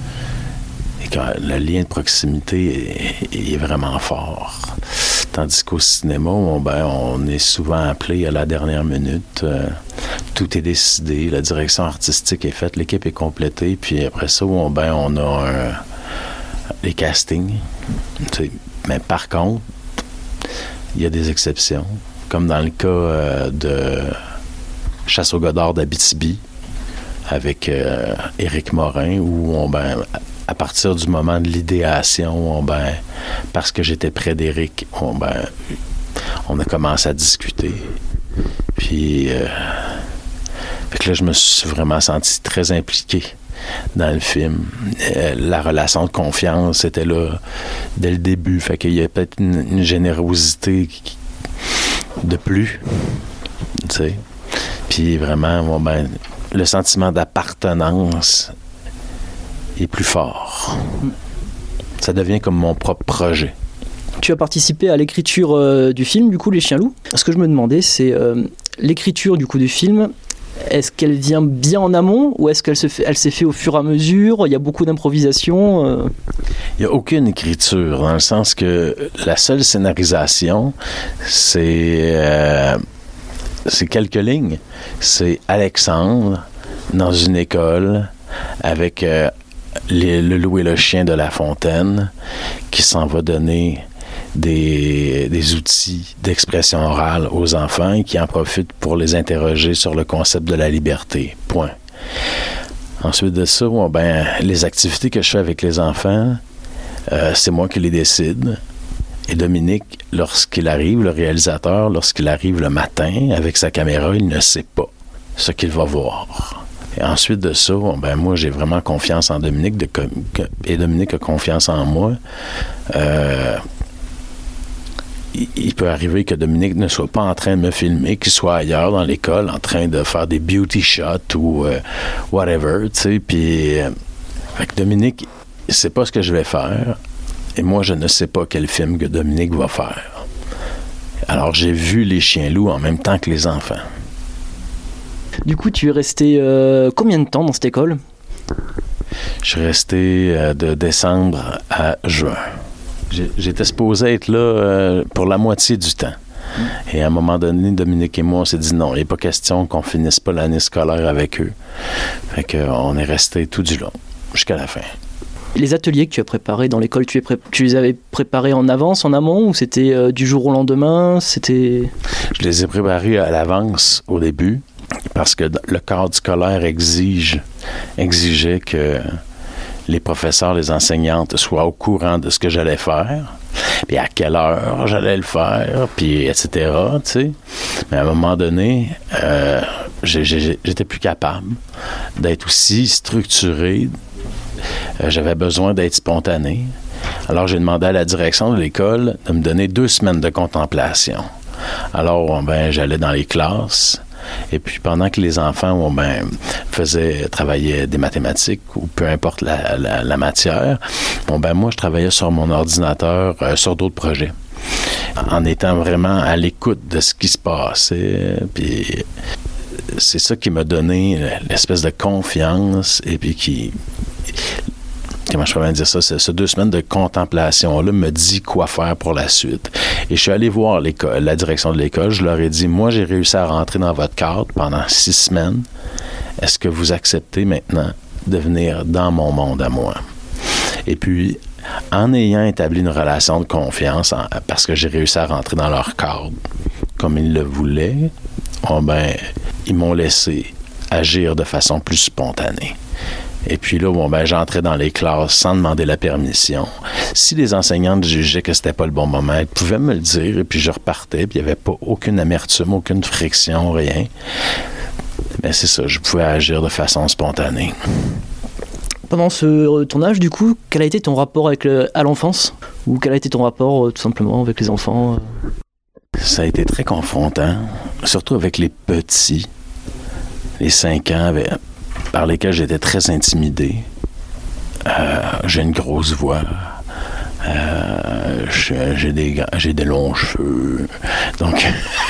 Et quand le lien de proximité est, est vraiment fort. Tandis qu'au cinéma, on, ben, on est souvent appelé à la dernière minute. Euh, tout est décidé, la direction artistique est faite, l'équipe est complétée, puis après ça, on, ben, on a un, les castings. Mais par contre, il y a des exceptions, comme dans le cas euh, de Chasse au Godard d'Abitibi, avec euh, Éric Morin, où on, ben, à partir du moment de l'idéation, on, ben, parce que j'étais près d'Éric, on, ben, on a commencé à discuter. Puis, euh, fait que là, je me suis vraiment senti très impliqué dans le film. Euh, la relation de confiance était là dès le début. Fait qu'il y a peut-être une, une générosité qui, de plus, tu sais. Puis vraiment, bon, ben, le sentiment d'appartenance est plus fort. Ça devient comme mon propre projet. Tu as participé à l'écriture euh, du film, du coup, Les Chiens Loups. Ce que je me demandais, c'est euh, l'écriture du coup du film. Est-ce qu'elle vient bien en amont ou est-ce qu'elle se fait, elle s'est faite au fur et à mesure? Il y a beaucoup d'improvisation. Euh... Il n'y a aucune écriture, dans le sens que la seule scénarisation, c'est, euh, c'est quelques lignes. C'est Alexandre dans une école avec euh, les, le loup et le chien de La Fontaine qui s'en va donner Des, des outils d'expression orale aux enfants et qui en profitent pour les interroger sur le concept de la liberté. Point. Ensuite de ça, bon, ben, les activités que je fais avec les enfants, euh, c'est moi qui les décide. Et Dominique, lorsqu'il arrive, le réalisateur, lorsqu'il arrive le matin avec sa caméra, il ne sait pas ce qu'il va voir. Et ensuite de ça, bon, ben, moi, j'ai vraiment confiance en Dominique de, que, et Dominique a confiance en moi. Euh, Il peut arriver que Dominique ne soit pas en train de me filmer, qu'il soit ailleurs dans l'école en train de faire des beauty shots ou euh, whatever, tu sais. Puis, euh, fait que Dominique, il sait pas ce que je vais faire et moi, je ne sais pas quel film que Dominique va faire. Alors, j'ai vu Les Chiens Loups en même temps que les enfants. Du coup, tu es resté euh, combien de temps dans cette école? Je suis resté euh, de décembre à juin. J'étais supposé être là euh, pour la moitié du temps. Et à un moment donné, Dominique et moi, on s'est dit non, il n'est pas question qu'on finisse pas l'année scolaire avec eux. Fait qu'on est resté tout du long, jusqu'à la fin. Les ateliers que tu as préparés dans l'école, tu, pré- tu les avais préparés en avance, en amont, ou c'était euh, du jour au lendemain? C'était... Je les ai préparés à l'avance au début, parce que le cadre scolaire exige, exigeait que les professeurs, les enseignantes soient au courant de ce que j'allais faire, puis à quelle heure j'allais le faire, puis et cetera, tu sais. Mais à un moment donné, euh, j'ai, j'ai, j'étais plus capable d'être aussi structuré. Euh, j'avais besoin d'être spontané. Alors, j'ai demandé à la direction de l'école de me donner deux semaines de contemplation. Alors, ben, j'allais dans les classes. Et puis, pendant que les enfants ben, faisaient, travaillaient des mathématiques ou peu importe la, la, la matière, bon, ben, moi, je travaillais sur mon ordinateur, euh, sur d'autres projets, en étant vraiment à l'écoute de ce qui se passait. Puis, c'est ça qui m'a donné l'espèce de confiance et puis qui... Comment je peux bien dire ça? Ces deux semaines de contemplation-là me dit quoi faire pour la suite. Et je suis allé voir l'école, la direction de l'école. Je leur ai dit, moi, j'ai réussi à rentrer dans votre cadre pendant six semaines. Est-ce que vous acceptez maintenant de venir dans mon monde à moi? Et puis, en ayant établi une relation de confiance, en, parce que j'ai réussi à rentrer dans leur cadre comme ils le voulaient, oh ben, ils m'ont laissé agir de façon plus spontanée. Et puis là, bon, ben, j'entrais dans les classes sans demander la permission. Si les enseignantes jugeaient que c'était pas le bon moment, elles pouvaient me le dire, et puis je repartais, puis il n'y avait pas aucune amertume, aucune friction, rien. Mais c'est ça, je pouvais agir de façon spontanée. Pendant ce tournage, du coup, quel a été ton rapport avec le, à l'enfance? Ou quel a été ton rapport, euh, tout simplement, avec les enfants? euh? Ça a été très confrontant, surtout avec les petits. Les cinq ans, avec... par lesquels j'étais très intimidé. Euh, j'ai une grosse voix. Euh, j'ai, des, j'ai des longs cheveux. Donc,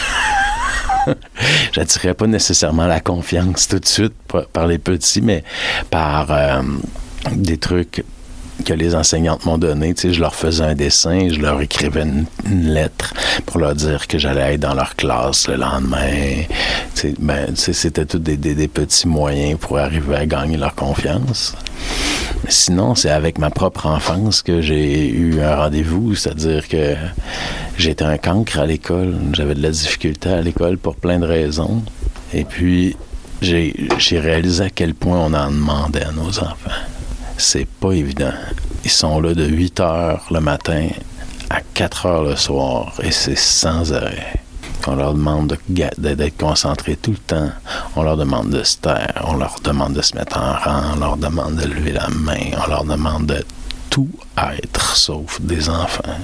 j'attirais pas nécessairement la confiance tout de suite par, par les petits, mais par euh, des trucs que les enseignantes m'ont donné. Tu sais, je leur faisais un dessin, je leur écrivais une, une lettre pour leur dire que j'allais être dans leur classe le lendemain. Tu sais, ben, tu sais, c'était tous des, des, des petits moyens pour arriver à gagner leur confiance. Mais sinon, c'est avec ma propre enfance que j'ai eu un rendez-vous, c'est-à-dire que j'étais un cancre à l'école. J'avais de la difficulté à l'école pour plein de raisons. Et puis, j'ai, j'ai réalisé à quel point on en demandait à nos enfants. C'est pas évident. Ils sont là de huit heures le matin à quatre heures le soir et c'est sans arrêt. On leur demande de, d'être concentrés tout le temps. On leur demande de se taire. On leur demande de se mettre en rang. On leur demande de lever la main. On leur demande de tout être sauf des enfants.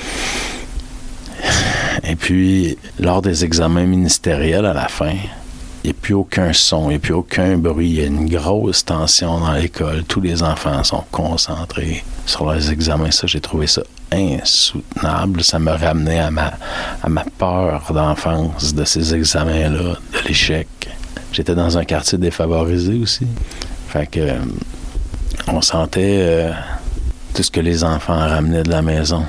Et puis, lors des examens ministériels à la fin, il n'y a plus aucun son, il n'y a plus aucun bruit. Il y a une grosse tension dans l'école. Tous les enfants sont concentrés sur leurs examens. Ça, j'ai trouvé ça insoutenable. Ça me ramenait à ma, à ma peur d'enfance de ces examens-là, de l'échec. J'étais dans un quartier défavorisé aussi. Fait que euh, on sentait euh, tout ce que les enfants ramenaient de la maison.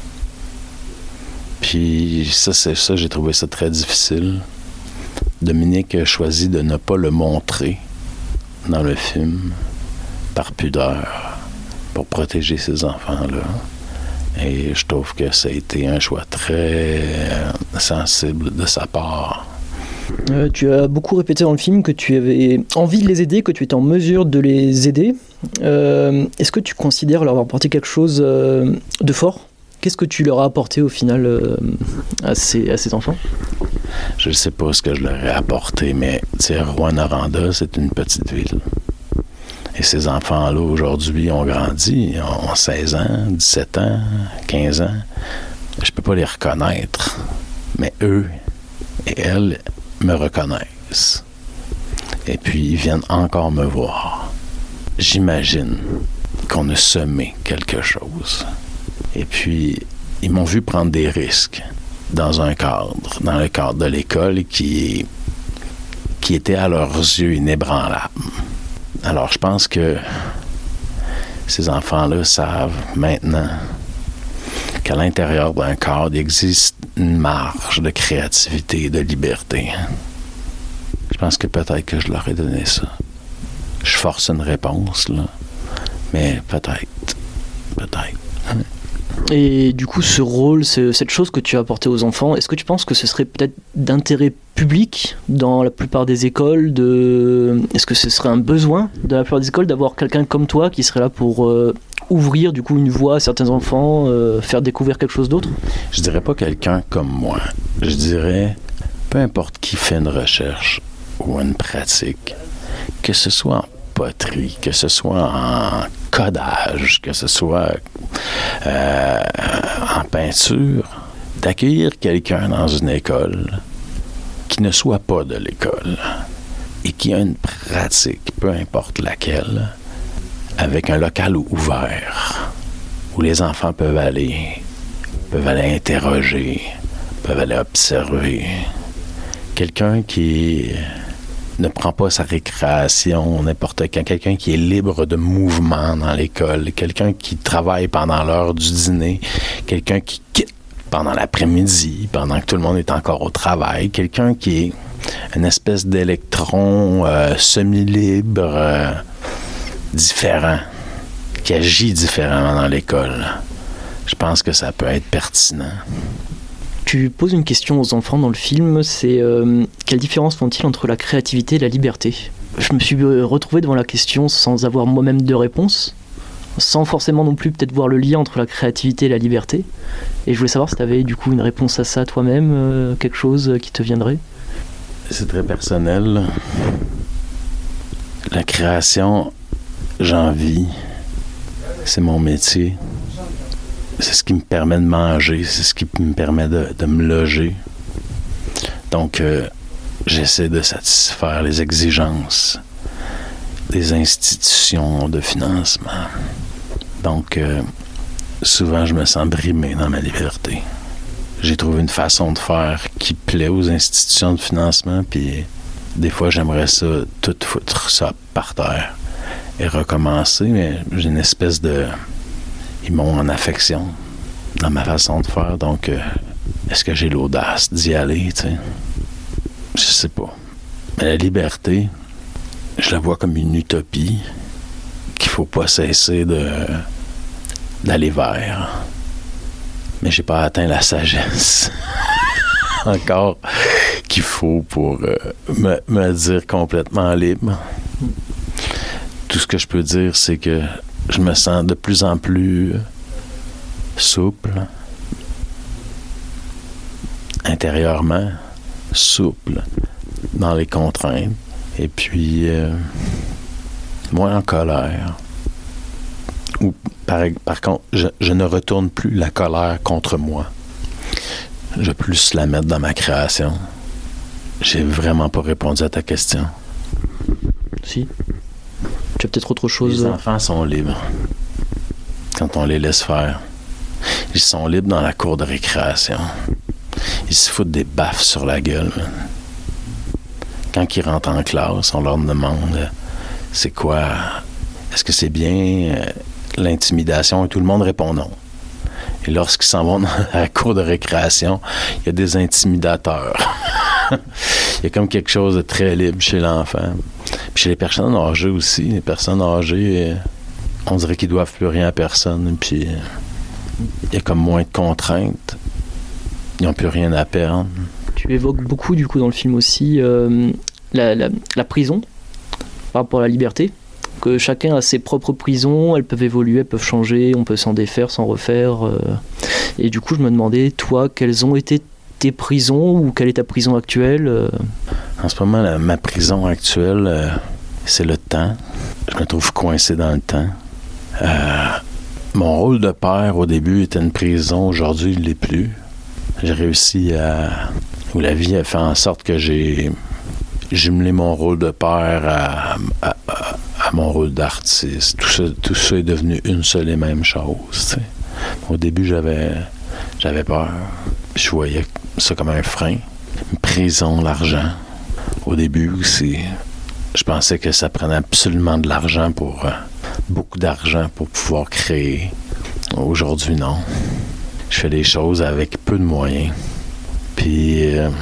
Puis ça, c'est ça, j'ai trouvé ça très difficile. Dominique a choisi de ne pas le montrer dans le film par pudeur pour protéger ces enfants-là. Et je trouve que ça a été un choix très sensible de sa part. Euh, tu as beaucoup répété dans le film que tu avais envie de les aider, que tu étais en mesure de les aider. Euh, est-ce que tu considères leur avoir apporté quelque chose euh, de fort? Qu'est-ce que tu leur as apporté au final euh, à, ces, à ces enfants? Je ne sais pas ce que je leur ai apporté, mais Rouyn-Noranda, c'est une petite ville. Et ces enfants-là, aujourd'hui, ont grandi, ont seize ans, dix-sept ans, quinze ans. Je peux pas les reconnaître, mais eux et elles me reconnaissent. Et puis, ils viennent encore me voir. J'imagine qu'on a semé quelque chose. Et puis, ils m'ont vu prendre des risques dans un cadre, dans le cadre de l'école qui, qui était à leurs yeux inébranlable. Alors, je pense que ces enfants-là savent maintenant qu'à l'intérieur d'un cadre, il existe une marge de créativité et de liberté. Je pense que peut-être que je leur ai donné ça. Je force une réponse, là, mais peut-être, peut-être. Et du coup, ce rôle, ce, cette chose que tu as apportée aux enfants, est-ce que tu penses que ce serait peut-être d'intérêt public dans la plupart des écoles de... Est-ce que ce serait un besoin de la plupart des écoles d'avoir quelqu'un comme toi qui serait là pour euh, ouvrir du coup une voie à certains enfants, euh, faire découvrir quelque chose d'autre? Je dirais pas quelqu'un comme moi. Je dirais peu importe qui fait une recherche ou une pratique, que ce soit poterie, que ce soit en codage, que ce soit euh, en peinture, d'accueillir quelqu'un dans une école qui ne soit pas de l'école et qui a une pratique, peu importe laquelle, avec un local ouvert où les enfants peuvent aller, peuvent aller interroger, peuvent aller observer. Quelqu'un qui ne prend pas sa récréation n'importe quand, quelqu'un qui est libre de mouvement dans l'école, quelqu'un qui travaille pendant l'heure du dîner, quelqu'un qui quitte pendant l'après-midi, pendant que tout le monde est encore au travail, quelqu'un qui est une espèce d'électron euh, semi-libre, euh, différent, qui agit différemment dans l'école. Je pense que ça peut être pertinent. Tu poses une question aux enfants dans le film, c'est euh, quelle différence font-ils entre la créativité et la liberté ? Je me suis retrouvé devant la question sans avoir moi-même de réponse, sans forcément non plus peut-être voir le lien entre la créativité et la liberté. Et je voulais savoir si tu avais du coup une réponse à ça toi-même, euh, quelque chose qui te viendrait. C'est très personnel. La création, j'en vis. C'est mon métier. C'est ce qui me permet de manger, c'est ce qui me permet de, de me loger. Donc, euh, j'essaie de satisfaire les exigences des institutions de financement. Donc, euh, souvent, je me sens brimé dans ma liberté. J'ai trouvé une façon de faire qui plaît aux institutions de financement, puis des fois, j'aimerais ça, tout foutre ça par terre et recommencer, mais j'ai une espèce de... Ils m'ont en affection dans ma façon de faire, donc euh, est-ce que j'ai l'audace d'y aller, tu sais? Je sais pas. Mais la liberté, je la vois comme une utopie qu'il faut pas cesser de d'aller vers. Mais j'ai pas atteint la sagesse encore qu'il faut pour euh, me, me dire complètement libre. Tout ce que je peux dire, c'est que je me sens de plus en plus souple, intérieurement souple dans les contraintes, et puis euh, moins en colère. Ou par, par contre, je, je ne retourne plus la colère contre moi. Je vais plus la mettre dans ma création. J'ai vraiment pas répondu à ta question. Si. Tu as peut-être autre chose. Les enfants sont libres quand on les laisse faire. Ils sont libres dans la cour de récréation. Ils se foutent des baffes sur la gueule. Quand ils rentrent en classe, on leur demande c'est quoi, est-ce que c'est bien euh, l'intimidation, et tout le monde répond non. Et lorsqu'ils s'en vont dans la cour de récréation, il y a des intimidateurs. Il y a comme quelque chose de très libre chez l'enfant. Puis chez les personnes âgées aussi, les personnes âgées, on dirait qu'ils doivent plus rien à personne. Puis il y a comme moins de contraintes. Ils n'ont plus rien à perdre. Tu évoques beaucoup du coup dans le film aussi euh, la, la, la prison par rapport à la liberté. Que chacun a ses propres prisons, elles peuvent évoluer, elles peuvent changer, on peut s'en défaire, s'en refaire. Euh. Et du coup, je me demandais, toi, quelles ont été tes prisons ou quelle est ta prison actuelle? euh... En ce moment, la, ma prison actuelle, euh, c'est le temps. Je me trouve coincé dans le temps. Euh, mon rôle de père, au début, était une prison. Aujourd'hui, il ne l'est plus. J'ai réussi à... Où la vie a fait en sorte que j'ai jumelé mon rôle de père à, à, à, à mon rôle d'artiste. Tout ça, tout ça est devenu une seule et même chose. T'sais. Au début, j'avais, j'avais peur. Je voyais ça comme un frein. Une prison, l'argent. Au début aussi, je pensais que ça prenait absolument de l'argent pour... Euh, beaucoup d'argent pour pouvoir créer. Aujourd'hui, non. Je fais des choses avec peu de moyens. Puis... Euh,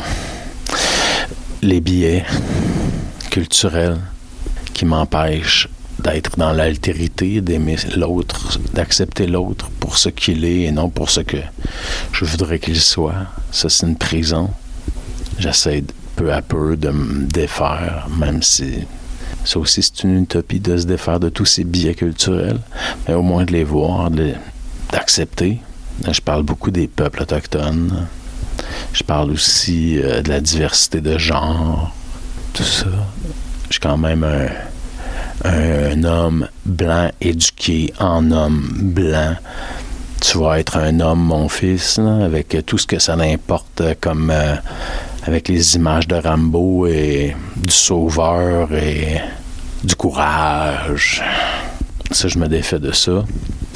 les biais culturels qui m'empêchent d'être dans l'altérité, d'aimer l'autre, d'accepter l'autre pour ce qu'il est et non pour ce que je voudrais qu'il soit. Ça, c'est une prison. J'essaie peu à peu de me défaire, même si ça aussi, c'est une utopie de se défaire de tous ces biais culturels, mais au moins de les voir, de les, d'accepter. Là, je parle beaucoup des peuples autochtones. Je parle aussi euh, de la diversité de genre, tout ça. Je suis quand même un, un homme blanc éduqué en homme blanc. Tu vas être un homme, mon fils, là, avec tout ce que ça importe, comme euh, avec les images de Rambo et du sauveur et du courage. Ça, je me défais de ça.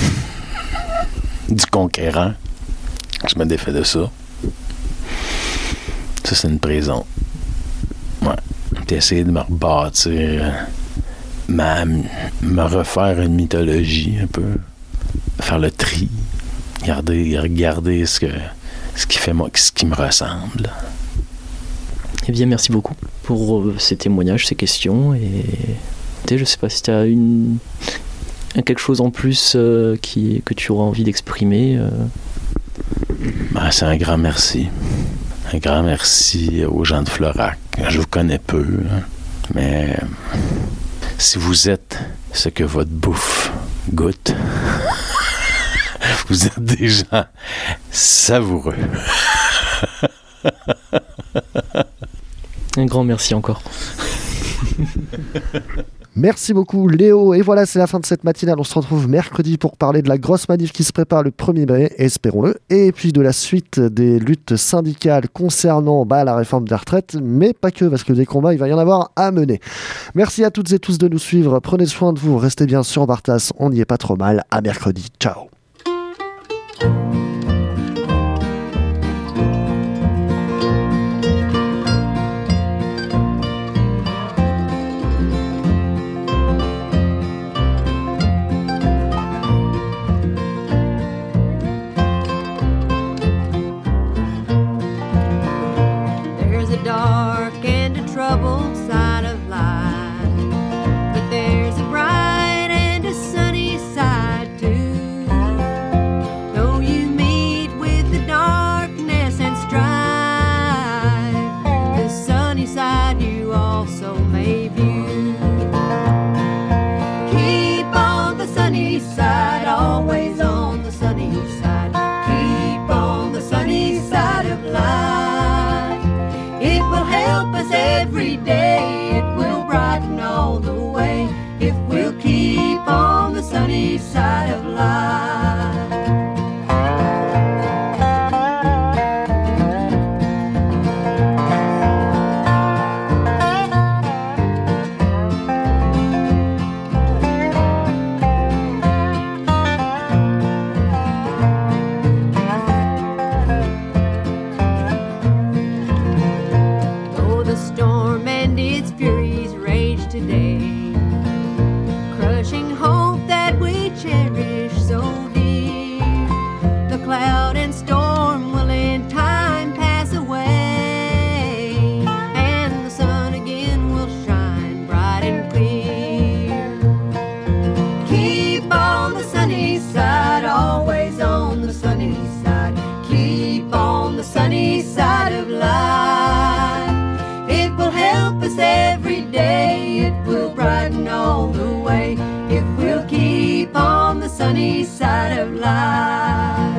Du conquérant. Je me défais de ça. Ça, c'est une prison. Ouais. Puis essayer de me rebâtir, ma, me refaire une mythologie un peu. Faire le tri. Regarder, regarder ce, que, ce qui fait moi, ce qui me ressemble. Eh bien, merci beaucoup pour euh, ces témoignages, ces questions. Et je sais pas si tu as une, quelque chose en plus euh, qui, que tu auras envie d'exprimer. Euh... Ben, c'est un grand merci. Un grand merci aux gens de Florac. Je vous connais peu, hein, mais si vous êtes ce que votre bouffe goûte, vous êtes des gens savoureux. Un grand merci encore. Merci beaucoup Léo, et voilà, c'est la fin de cette matinale. On se retrouve mercredi pour parler de la grosse manif qui se prépare le premier mai, espérons-le, et puis de la suite des luttes syndicales concernant bah, la réforme des retraites, mais pas que, parce que des combats il va y en avoir à mener. Merci à toutes et tous de nous suivre, prenez soin de vous, restez bien sur Bartas, on n'y est pas trop mal. À mercredi, ciao. Dark and a troubled side of life, but there's a bright and a sunny side too. Though you meet with the darkness and strife, the sunny side you also may view. Keep on the sunny side, always on the sunny side. Keep on the sunny side of life. It will help us every day. It will brighten all the way if we'll keep on the sunny side of life. Crushing hope that we cherish so dear. The cloud and storm will in time pass away, and the sun again will shine bright and clear. Keep on the sunny side, always on the sunny side. Keep on the sunny side of life. It will help us every day. It will brighten all the way if we'll keep on the sunny side of life.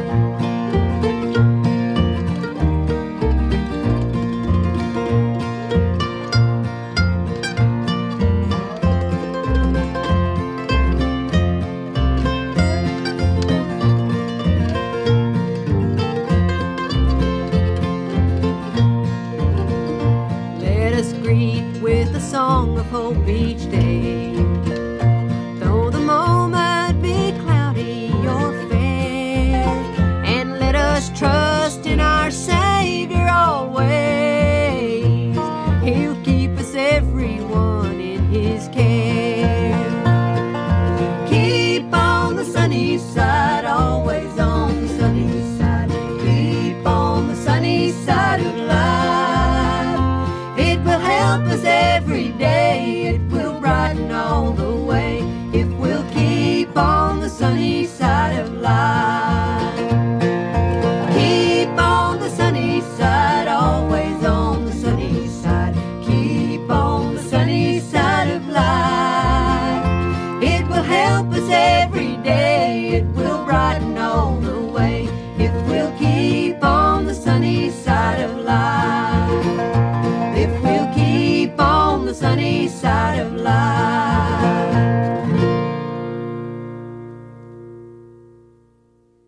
Let us greet with a song of hope each day. Though the moment be cloudy or fair, and let us trust in our Savior always. He'll keep us everyone in His care. Keep on the sunny side, always on the sunny side. Keep on the sunny side of life. It will help us every day. It will brighten all the way if we'll keep on the sunny side of life. Keep on the sunny side, always on the sunny side. Keep on the sunny side of life. It will help us every day. It will brighten all the way if we'll keep on the sunny side of life. If we'll keep on the sunny side of life.